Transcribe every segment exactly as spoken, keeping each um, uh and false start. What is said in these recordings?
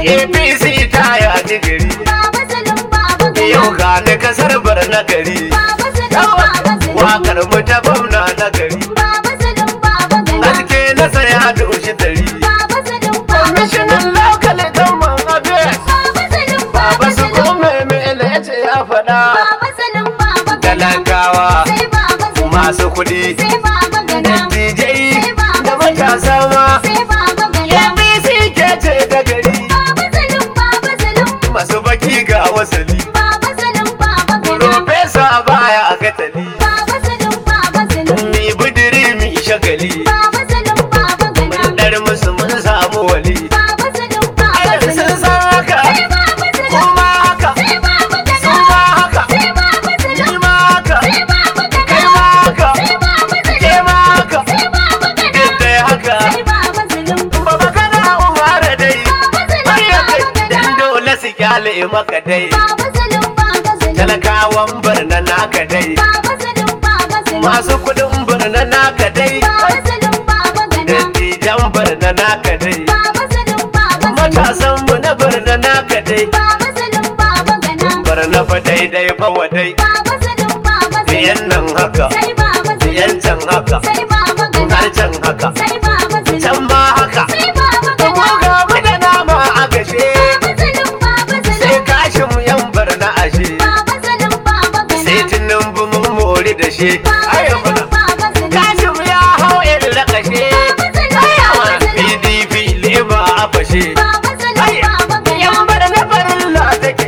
A P C ta yaji gari. Baba Zulum Baba Gana. Yau ga ni kasar Barna gari. Baba Zulum Baba Zulum. Wakar mu ta gwamna na gari. Baba Zulum Baba Gana. Haske na saya doshi dari. Baba Zulum Baba Gana. Kwamishinan lokal gamman abes. Baba Zulum Baba Baba su Zulum. kome mele ya ce ya faɗa. Baba Zulum Baba Gana. Talakawa Sai Baba Zulum. masu kuɗi. Sai Baba Gana. D J da matasa ma. Sai Baba Gana. A P C ke ce ta gari. Baba Zulum Baba Zulum. Masu baki ga wasali. Baba Zulum Baba Gana. Profesa baya a gatali. Baba Zulum Baba Zulum. Mi budiri mi shagali. Baba Zulum Baba Gana. Mun dar musu mun samu wali. Baba Zulum Baba Ai sun Zulum. san haka. Sai Baba Zulum. Kuma haka. Sai Baba Gana. Sun ma haka. Sai Baba Ni Zulum. ma haka. Sai Baba Gana. Kai ma haka. Sai Baba Zulum. Ke ma haka. Sai Baba Gana. Yadda ya haka. Sai Baba Zulum. Baba kana umara dai. Baba Zulum Har ya kai Baba dan Gana. dole su kyale maka dai. Baba Zulum Baba Zulum. Talakawan birna naka dai. Baba Zulum Baba Zulum. Masu kuɗin birna naka dai. Baba Zulum Baba Gana. Dattijan birna naka dai. Baba Zulum Baba Zulum. Matasan mu na birna naka dai. Baba Zulum Baba Gana. Birna fa daidai fa wadai. Baba Zulum Baba Zulum. Biyan nan haka. Sai Baba Zulum. Biyan can haka. Sai Baba Gana. Har can haka. Sai Baba Zulum. Can ma haka. Sai Baba Mu Gana. ga mu da nama a gashe. Baba Zulum Baba Sai Zulum. kashin mu yan birna ashe. Baba Zulum Baba Gana. Sai Tinubu mun mori da shi. Baba Ayo Zulum bana. Baba Zulum. Kashin ya hau irin rakashe. Baba Zulum Baba P Zulum. D P leba a fashe. Baba Zulum Baba Gana. Yan birna farilla take.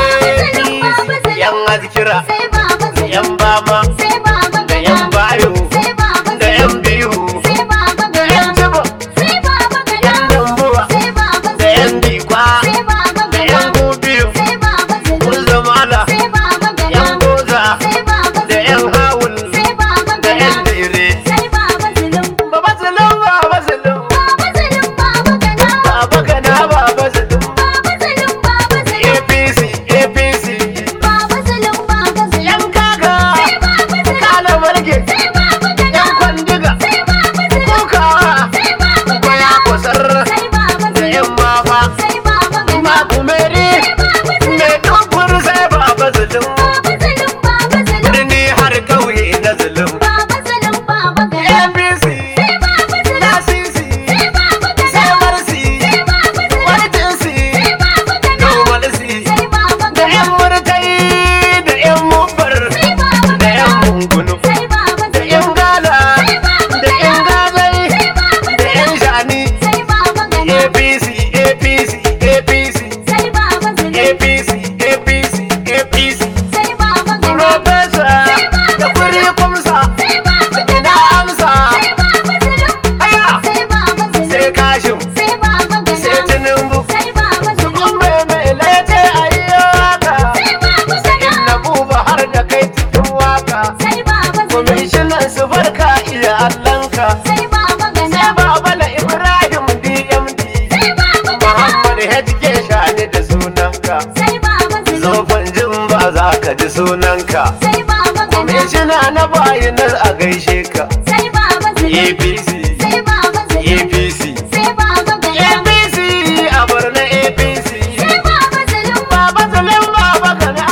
Yan azkira. Sai Baba Zulum. Yan bama. Sai Baba Da Gana. yan bayo. Sai Baba Da Zulum. yan biyu. Sai Baba Da yan Gana. jibo. Sai Baba Yan Gana. dambuwa. Sai Baba Da yan Zulum. bikwa. Sai Baba Da yan Gana. gobiyo. Sai Baba Zulum. Kun zamala. Sai Baba Yan Gana. goza. Sai Baba Da Zulum. yan hawul. Sai Baba Da yan Gana. dire. Sai Baba Zulum. Baba zulum baba zulum. Baba Zulum Baba Gana. Baba gana baba zulum. Baba Zulum Baba Zulum. A P C A P C. Baba Zulum Baba Zulum. Yan kaka. Sai Baba Zulum. Kala marge. Sai Baba Yan Gana. kwandiga. Sai Baba Zulum. Kukawa. Sai Baba Kwaya Gana. kusar. Sai Baba Da Zulum. yan mafa. Sai Baba Gana. Makumeri. Sai Baba Zulum. Me tukur sai baba zulum. Baba Zulum Baba Zulum. Birni har kauye na zulum. Baba Zulum Baba Gana. A P C. Sai Baba Zulum. Lasisi. Sai Baba Gana. Sai marsi. Sai Baba Zulum. Wartinsi. Sai Baba Gana. Nomalsi. Sai Baba Da Gana. yan murtai. Da yan mubar. Sai Baba Da yan Gana. mungunu. Sai Baba Da Zulum. yan gala. Sai Baba Da yan Gana. gazai. Sai Baba Da yan Zulum. shani. Sai Baba Gana. A P C A P C A P C. Sai Baba Zulum. A P C A P C A P C. Sai Baba Gana. Profesa. Da kuri kumsa. Sai Baba Ina Gana. amsa. Sai Baba Zulum. Aya. Sai Baba Zulum. Sai kashin. Sai Baba Gana. Sai Tinubu. Sai Baba Zulum. Kun mai mai lece a yi waka. Sai Baba Gana. Na buba har da kai cikin waka. Sai Baba Zulum. Kwamishinan su barka iya allanka. Sai Baba Gana. Sai baba na Ibrahim D M D. Sai Baba Gana. Muhammad H K shani da sunanka. Sai Baba Zulum. Zofan jin ba za ka ji sunanka. Sai Baba Gana. Kwamishina na bayanar a gaishe ka. Sai Baba Zulum. A P C. Sai Baba Zulum. A P C. Sai Baba Gana. A P C a Borno A P C. Sai Baba Zulum. Baba Zulum baba kana.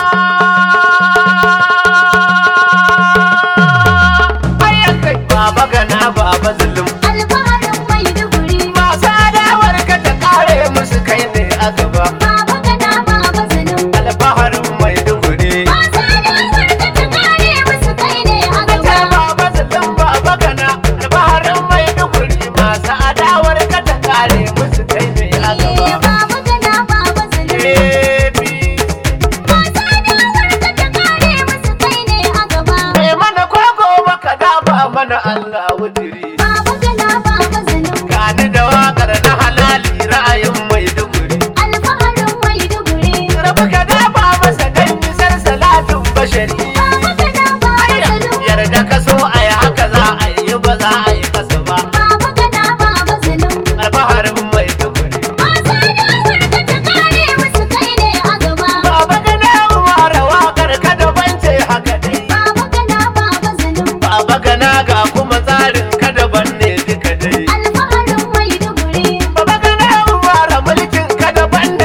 Ayyakai baba gana baba zulum. Alfaharin Maiduguri. Masu adawar ka ta kare musu kai ne a gaba. Baba Gana Baba Zulum. Alfaharin Maiduguri. Masu adawar ka ta kare musu kai ne a Ta gaba. baba zulum baba gana. Alfaharin Maiduguri. Masu adawar ka ta kare musu kai ne a gaba. Baba Gana Baba Zulum. A P C. Masu adawar ka ta kare musu kai ne a gaba. Kai mana koko baka dafa mana Allah wutiri. Baba Gana Baba Zulum. Gani da wakar na halali ra'ayin Maiduguri. Alfaharin Maiduguri. Rabu ka dafa masa dan misar salatin bashari. Baba Gana Baba Zulum. Yarda ka so a yi haka za a yi ba za a yi kasa ba. Baba Gana Baba Zulum. Alfaharin Maiduguri. Masu adawar ka ta kare musu kai ne a gaba. Baba gana umara wakar ka daban ce haka dai. Baba Gana Baba Zulum. Baba gana ga kuma tsarin ka daban ne duka dai. Alfaharin Maiduguri. Baba gana umara mulkin ka daban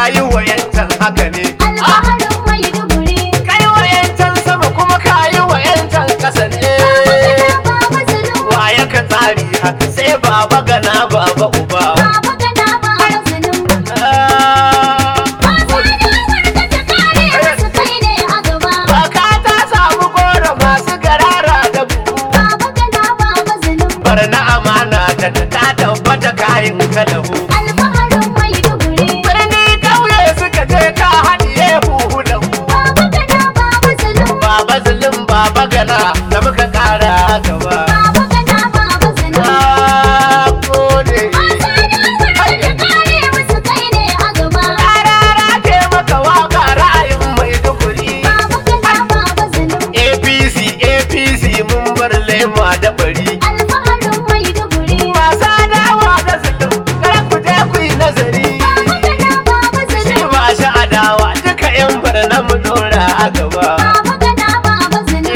kayi wayancan haka ne alfaharin Maiduguri. kai wayancan sama kuma kayi wayancan kasa ne Baba Zulum, waye ka tsari haka sai baba gana baba uba Baba Gana Baba Zulum. Ah, Masu adawar ka ta kare musu kai ne a gaba. baka ta samu goro masu garara da buhu Baba Gana Baba Zulum. bar na amana da ta tabbata kayan kalahu Alfaharin Maiduguri. birni kauye suka je ka haɗiye buhu da hu Baba Gana Baba Zulum. baba zulum baba gana da muka kara gaba Baba Gana Baba Zulum. na gode Masu adawar ka ta kare musu kai ne a gaba. karara ke maka waka ra'ayin maiduguri Baba Gana Baba Zulum. apc apc mun bar lema da bari Alfaharin Maiduguri. masu adawa da zulum kar ku je ku yi nazari Baba Gana Baba shi Zulum. ba shi adawa duka yan bar na mu dora a gaba Baba Gana Baba Zulum.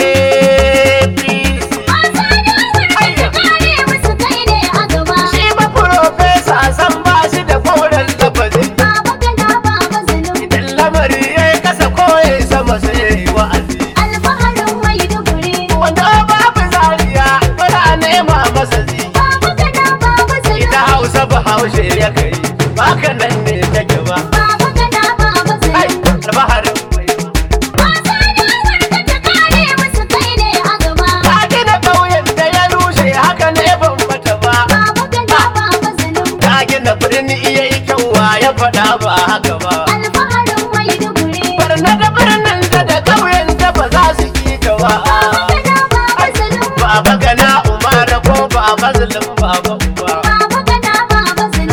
apc Masu adawar ka ta kare musu kai ne a gaba. shi ba profesa san ba shi da koren lafazi Baba Gana Baba Zulum. idan lamari ya yi kasa ko ya yi sama sai ya yi wa'azi Alfaharin Maiduguri. wanda babu zariya bana nema masa zi Baba Gana Baba Zulum. ita hausa ba haushe ya kai baka nan ne take ba Baba Gana Baba ai Zulum. albaharin mai Masu adawar ka ta kare musu kai ne a gaba. ka gina ƙauyen da ya rushe haka ne ban bata ba Baba Gana Baba Zulum. ka gina birni iya yi kyauwa ya faɗa ba haka ba Alfaharin Maiduguri. barna da birnin da da ƙauyen da ba za su ki ka ba Baba Gana Baba Zulum. baba gana umara ko baba zulum baba uba Baba Gana Baba Zulum.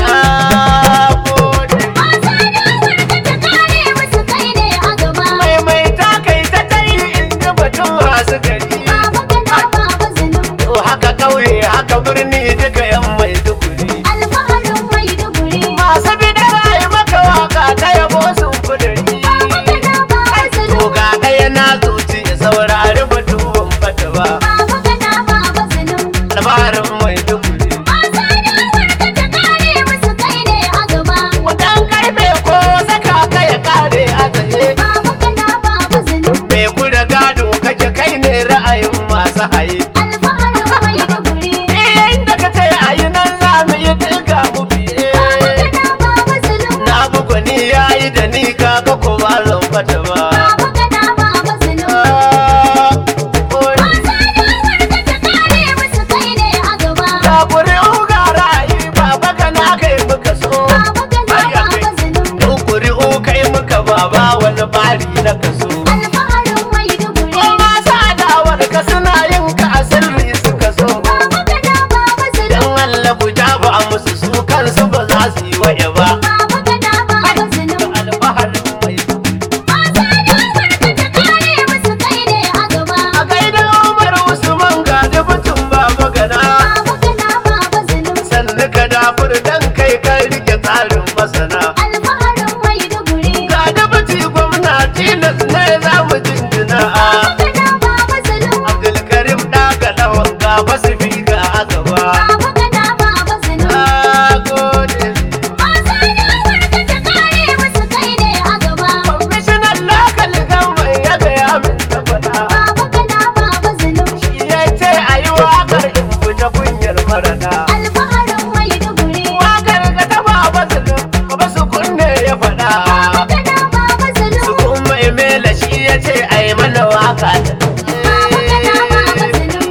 na gode Masu adawar ka ta kare musu kai ne a gaba. maimaita kai ta tai in ji batun masu gari Baba Gana Baba Zulum. to haka ƙauye haka birni duka yan maiduguri Alfaharin Maiduguri. masu bidara yi maka waka ta yabo sun kuduri Baba Gana Baba to Zulum. ga ɗaya na zuci ya saurari batu ban bata ba Baba Gana Baba Zulum. albaharin maiduguri Masu adawar ka ta kare musu kai ne a gaba. wadan karfe ko saka ka ya kare a tsaye Baba Gana Baba Zulum. me kuda gado kake kai ne ra'ayin masu haye Alfaharin Maiduguri. yayin da ka ce a yi nan za mu yi duka mu biye Baba Gana Baba Zulum. na bugu ni yayi da ni kaga ko ba zan fata ba Baba Gana Baba Zulum. Ah, oi. Masu adawar ka ta kare musu kai ne a gaba. Ga ƙuri'u ga ra'ayi baba kana kai muka so Baba Gana Baba Zulum. Mu ƙuri'u kai muka baba wani bari na kaso Alfaharin Maiduguri. ko masu adawar ka suna yin ka a sirri suka so Baba Gana Baba Zulum. dan Allah ku ba musu su kansu ba za su yi waye ba Baba Gana Baba Zulum. alfaharin mai Masu adawar ka ta kare musu kai ne a gaba. a gaida Umar Usman ga dubutun baba gana Baba Gana Baba Zulum. sannu ka dafur dan kai kan rike tsarin masana Alfaharin Maiduguri. ga dubuti gwamna tilas ne za mu jinjina a Baba Gana Baba Zulum. Abdulkarim ɗaga lawan ga basu fi ga azaba. Baba Gana Baba Zulum. Na gode. Masu adawar ka ta kare musu kai ne a gaba. Kwamishinan lokal gamban ya gaya min ta faɗa. Baba Gana Baba Zulum. Shi ya ce a yi waƙar in fita kunyar marana. Alfaharin Maiduguri. Waƙar ga ta baba zulum, baba su kunne ya faɗa. Baba Gana Baba Su Zulum. kuma Emela shi ya ce a yi mana waƙa ta. Baba Gana Baba Zulum.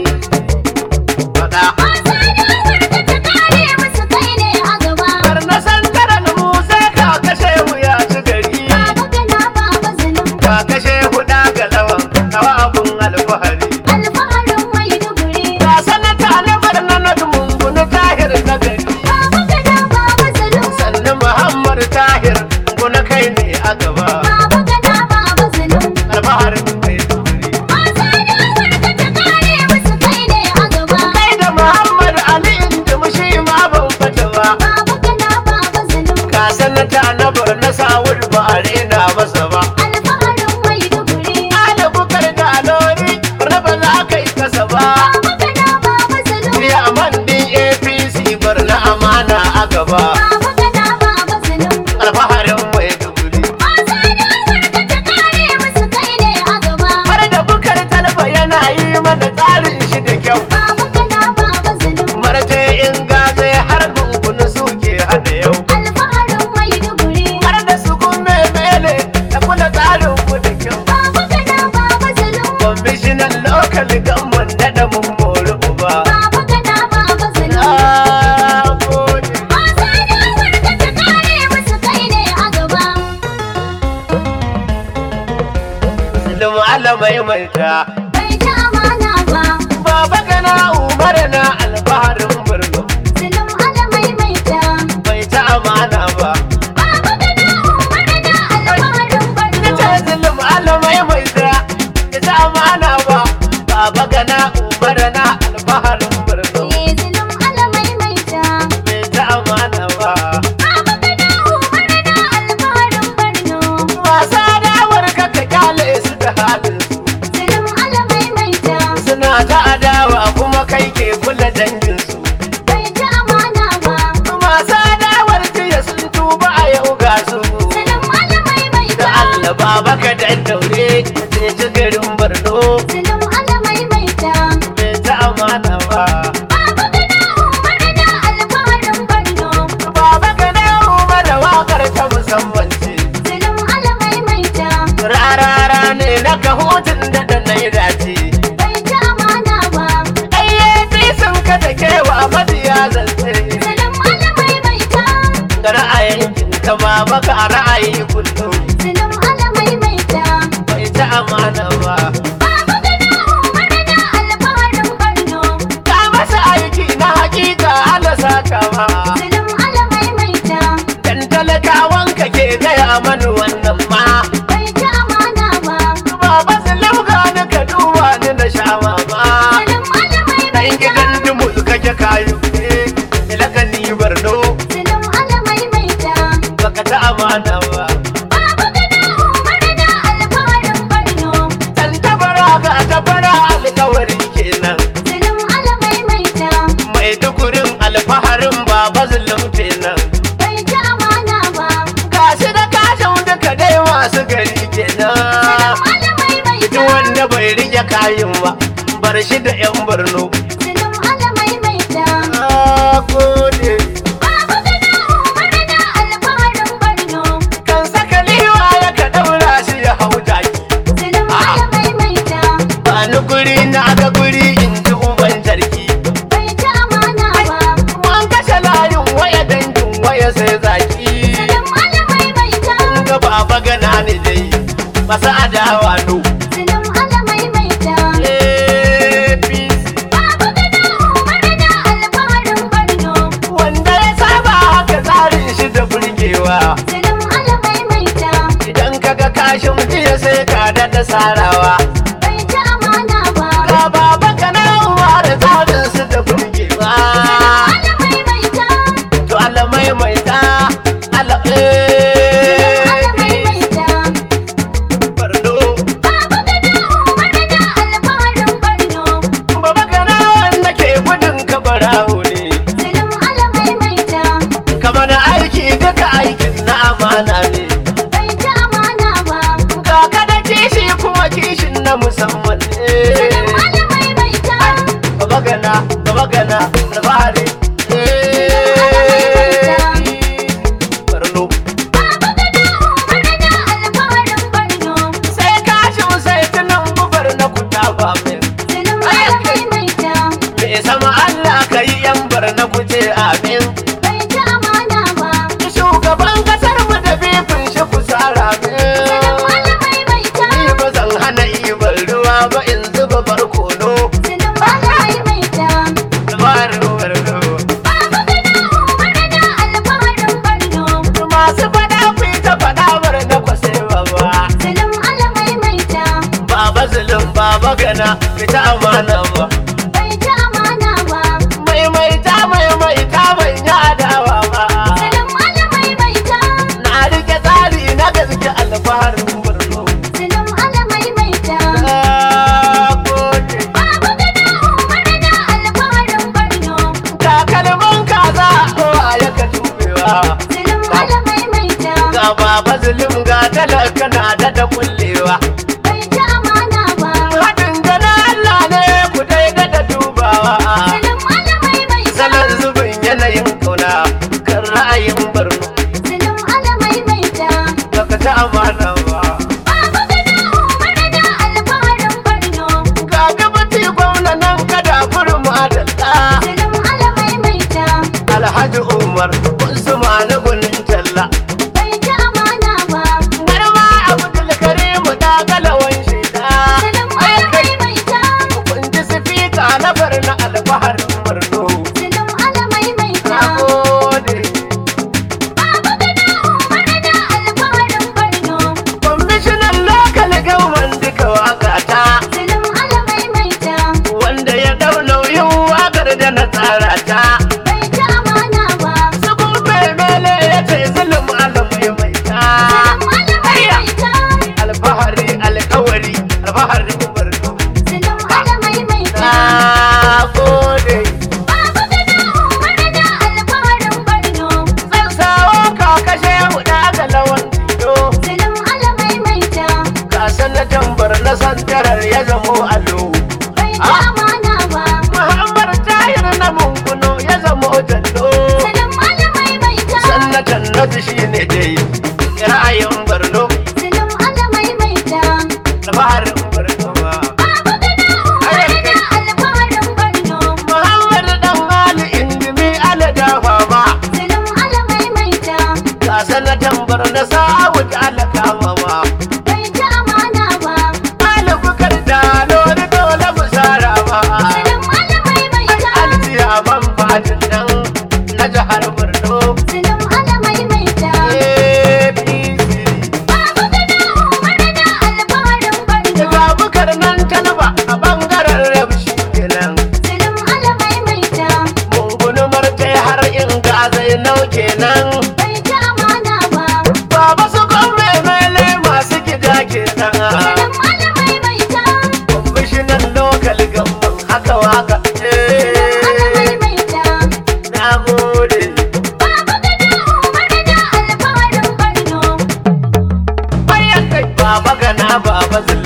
Faɗa. Masu adawar ka ta kare musu kai ne a gaba. Bar na san karan Musa ka kashe mu ya ci gari. Baba Gana Baba Zulum. Ka kashe huɗa ga lawan, kawa abun alfahari. Alfaharin Maiduguri. Ga sanata na barna na dumungunu tahir na gari. Baba Gana Baba Zulum. Sannan Muhammad tahir guna kai ne a gaba. Baba Gana Baba Zulum. Alfaharin mai duguri. Masu adawar ka ta kare musu kai ne a gaba. Kai da Muhammad Ali inda mushi ma ban fata ba. Baba Gana Baba Zulum. Ga sanata na barna sawul ba a rena masa ba. Alfaharin Maiduguri. Ala bukar da alori barna ba za ka yi kasa ba. Baba Gana Baba Zulum. Ni a man din A P C barna amana a gaba. Baba Gana Baba Zulum. Alfaharin mai duguri. alamai maita. bai ci amana ba. Baba gana Umar na alfaharin Borno. Zulum alamai maita. Bai ta amana ba. Baba gana Umar na alfaharin Borno. Ita zulum alamai maita. Bai ta amana ba. Baba gana Umar na alfaharin Borno. Eh, zulum alamai maita. Bai ta amana ba. Baba gana Umar na alfaharin Borno. Wasa dawar ka ka kyale su da halin su. Zulum alamai maita. Suna ta adawa kuma kai ke kula dangin su. bai ci amana ba. Masu adawar jiya sun tuba a yau ga su. Zulum alamai Da maita. Allah baba ka daddaure sai ci garin Borno. Zulum alamai maita. Bai ta amana ba. Baba gana Umar na alfaharin Borno. Baba ka na Umar wakar ta musamman ce. Zulum alamai maita. Rarara ne na kahutun da da na yi dace. bai ci amana ba. Ayyafi sun ka da kewa maziya zance. Zulum alamai maita. Da ra'ayin ka baba ka ra'ayi kullum. Zulum alamai maita. Bai ta amana ba. Baba gana Umar na alfaharin Borno. Ka masa aiki na hakika Allah saka ma. Zulum alamai maita. Dan talakawan ka ke gaya mani wannan ma. bai ci amana ba. Baba Salam gani ka duba ni na sha mama. Zulum alamai Dan maita. gidan dumu kake kayu ne. Ilaka ni Borno Zulum alamai maita. baka ta amana ba. Baba gana Umar na alfaharin Borno. Dan tabara ga tabara alƙawari kenan. Zulum alamai maita. Mai dukurin alfaharin baba zulum kenan. bai ci amana ba. Gashi da kashin duka dai masu gari kenan. Zulum alamai maita. Duk wanda bai rike kayan ba bar shi da 'yan Borno. Zulum alamai maita. Na gode. Baba gana Umar na alfaharin Borno. Kan saka liwa ya ka daura shi ya hau jaki. Zulum alamai maita. Bani guri na ga guri in ji uban jarki. bai ci amana ba. Mun kashe layin waya dangin waya sai zaki. Zulum alamai maita. Kun ga baba gana ni dai masa adawa no. Zulum alamai maita. A P C Baba gana Umar na alfaharin Borno. wanda ya saba haka tsarin shi da burgewa. Zulum alamai maita. Idan kaga kashin jiya sai ka daɗa sarawa. bai ci amana ba. Ga baba gana uwa da tsarin su da burgewa. Alamai maita. To Allah maimaita Allah Alamai eh maita. Borno. Baba gana Umar na alfaharin Borno. Baba gana wanda ke gudun ka barawo ne. Zulum alamai maita. Kamar aiki duka aikin na amana ne. bai ci amana ba. Kaka da kishi kuma kishin na musamman Zulum ne. alamai maita. Baba gana, baba gana, alfahari. Borno. Baba gana Umar na alfaharin Borno. Sai kashin sai tunan bubar na kuta ba min. Zulum alamai maita. Me sama Allah ka yi yan bar na kuce amin. bai ci amana ba. Shugaban kasar mu da bifin shi ku tsara Zulum min. alamai maita. Ni ba zan hana ibar ruwa ba in zuba barkono. Zulum alamai maita. Dabarar Borno. Baba gana Umar na alfaharin Borno. Masu fada ku yi ta fada bar na kwase baba. Zulum alamai maita. Baba zulum baba gana fita amana ba. bai ci amana ba. Maimaita maimaita ban yi adawa ba. Zulum alamai maita. Na rike tsari na gaske alfaharin Borno. Zulum alamai maita. Na gode. Baba gana Umar na alfaharin Borno. Takalman kaza a ya ka tubewa. Zulum alamai maita. Ga baba zulum ga talaka na da da kullewa. bai ci amana ba. Haɗin gana Allah ne ku dai da da dubawa. Zulum alamai maita. Salon zubin yanayin kauna kan ra'ayin Borno. Zulum alamai maita. Baka ta amana ba. Baba gana Umar na alfaharin Borno. Ga gabati gwamna nan kada kurma adalla. Zulum alamai maita. Alhaji Umar Usman gunin talla. bai ci amana ba. Garma Abdul Karim da galawan shida. Borno. Zulum ala maimaita. Alfaharin Borno ma. Baba gana umarna alfaharin Borno. Muhammad dan Ali indimi ala dafa ma. Zulum ala maimaita. Ga sanatan Borno Sa'ud ala kama ma. Bai ci amana ba. Alfukar da lori dole mu sara ma. Zulum ala maimaita. Aljiya man fadin nan na jihar Borno. Zulum ala maimaita. A P C. Baba gana umarna alfaharin Borno. Ga bukar nan talaba a bangaren rabshi kenan. Zulum ala maimaita. Gungunumar ta har in ga zai nau kenan. Bai ci amana ba. Baba su kome mele masu gida kenan. Zulum ala maimaita. Kwamishinan lokal gamban haka waka. Zulum ala maimaita. Na gode. Baba gana umarna alfaharin Borno. Bayan kai baba gana baba zula.